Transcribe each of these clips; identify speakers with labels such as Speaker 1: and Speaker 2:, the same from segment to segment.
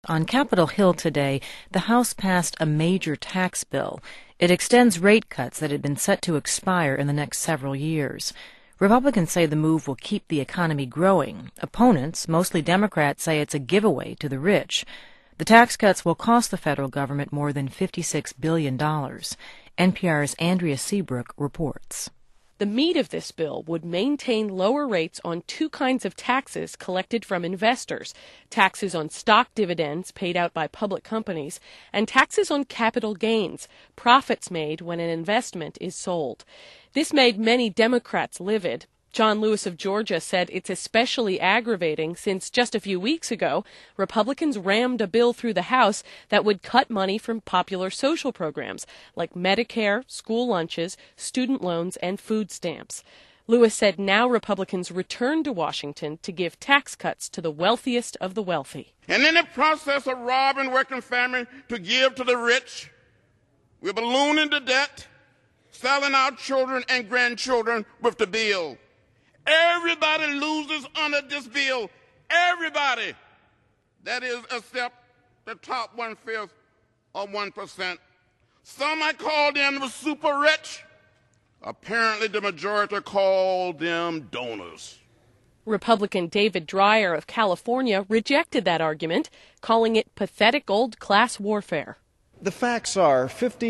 Speaker 1: On Capitol Hill today, the House passed a major tax bill. It extends rate cuts that had been set to expire in the next several years. Republicans say the move will keep the economy growing. Opponents, mostly Democrats, say it's a giveaway to the rich. The tax cuts will cost the federal government more than $56 billion. NPR's Andrea Seabrook reports.
Speaker 2: The meat of this bill would maintain lower rates on two kinds of taxes collected from investors: taxes on stock dividends paid out by public companies and taxes on capital gains, profits made when an investment is sold. This made many Democrats livid. John Lewis of Georgia said it's especially aggravating since just a few weeks ago, Republicans rammed a bill through the House that would cut money from popular social programs like Medicare, school lunches, student loans, and food stamps. Lewis said now Republicans return to Washington to give tax cuts to the wealthiest of the wealthy.
Speaker 3: And in the process of robbing working families to give to the rich, we're ballooning the debt, selling our children and grandchildren with the bill. Everybody loses under this bill. Everybody. That is, except the top 1/5 or 1%. Some might call them the super rich. Apparently, the majority call them donors.
Speaker 2: Republican David Dreyer of California rejected that argument, calling it pathetic old class warfare.
Speaker 4: The facts are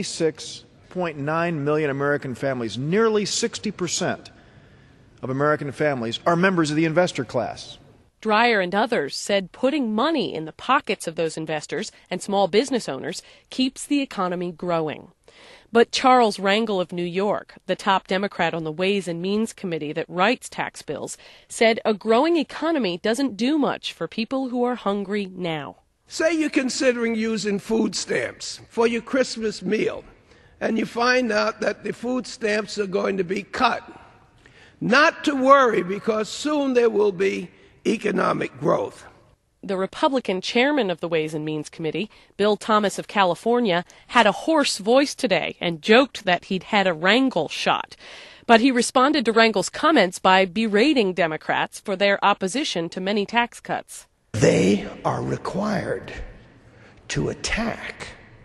Speaker 4: 56.9 million American families, nearly 60% of American families, are members of the investor class.
Speaker 2: Dreyer and others said putting money in the pockets of those investors and small business owners keeps the economy growing. But Charles Rangel of New York, the top Democrat on the Ways and Means Committee that writes tax bills, said a growing economy doesn't do much for people who are hungry now.
Speaker 5: Say you're considering using food stamps for your Christmas meal, and you find out that the food stamps are going to be cut. Not to worry, because soon there will be economic growth.
Speaker 2: The Republican chairman of the Ways and Means Committee, Bill Thomas of California, had a hoarse voice today and joked that he'd had a Rangel shot. But he responded to Rangel's comments by berating Democrats for their opposition to many tax cuts.
Speaker 5: They are required to attack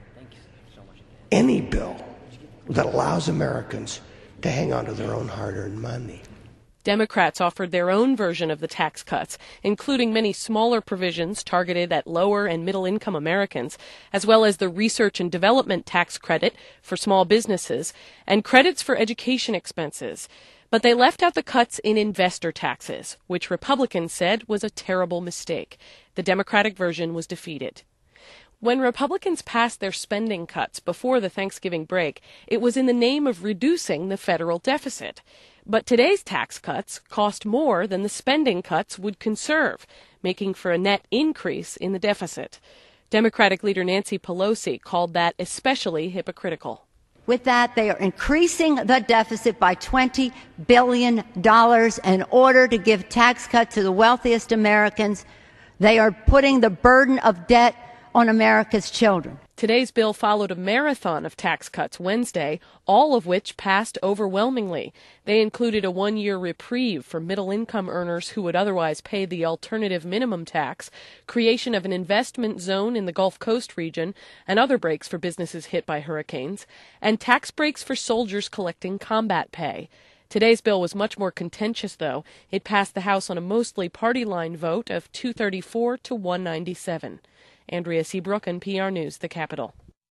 Speaker 5: any bill that allows Americans to hang on to their own hard-earned money.
Speaker 2: Democrats offered their own version of the tax cuts, including many smaller provisions targeted at lower and middle-income Americans, as well as the research and development tax credit for small businesses and credits for education expenses. But they left out the cuts in investor taxes, which Republicans said was a terrible mistake. The Democratic version was defeated. When Republicans passed their spending cuts before the Thanksgiving break, it was in the name of reducing the federal deficit. But today's tax cuts cost more than the spending cuts would conserve, making for a net increase in the deficit. Democratic leader Nancy Pelosi called that especially hypocritical.
Speaker 6: With that, they are increasing the deficit by $20 billion in order to give tax cuts to the wealthiest Americans. They are putting the burden of debt on America's children.
Speaker 2: Today's bill followed a marathon of tax cuts Wednesday, all of which passed overwhelmingly. They included a one-year reprieve for middle-income earners who would otherwise pay the alternative minimum tax, creation of an investment zone in the Gulf Coast region, and other breaks for businesses hit by hurricanes, and tax breaks for soldiers collecting combat pay. Today's bill was much more contentious, though. It passed the House on a mostly party-line vote of 234 to 197. Andrea Seabrook, NPR News, the Capitol.